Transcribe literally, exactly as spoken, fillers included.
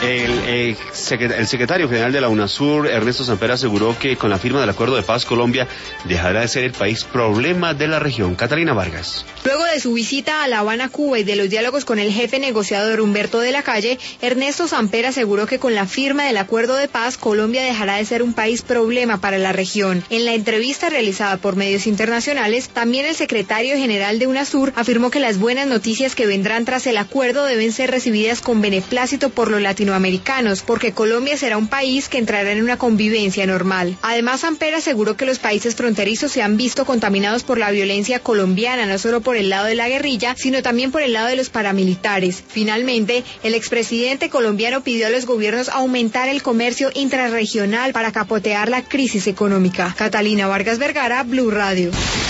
El, eh, el secretario general de la UNASUR, Ernesto Samper, aseguró que con la firma del acuerdo de paz, Colombia dejará de ser el país problema de la región. Catalina Vargas. Luego de su visita a La Habana, Cuba, y de los diálogos con el jefe negociador Humberto de la Calle, Ernesto Samper aseguró que con la firma del acuerdo de paz, Colombia dejará de ser un país problema para la región. En la entrevista realizada por medios internacionales, también el secretario general de UNASUR afirmó que las buenas noticias que vendrán tras el acuerdo deben ser recibidas con beneplácito por los latinoamericanos, porque Colombia será un país que entrará en una convivencia normal. Además, Samper aseguró que los países fronterizos se han visto contaminados por la violencia colombiana, no solo por el lado de la guerrilla, sino también por el lado de los paramilitares. Finalmente, el expresidente colombiano pidió a los gobiernos aumentar el comercio intrarregional para capotear la crisis económica. Catalina Vargas Vergara, Blue Radio.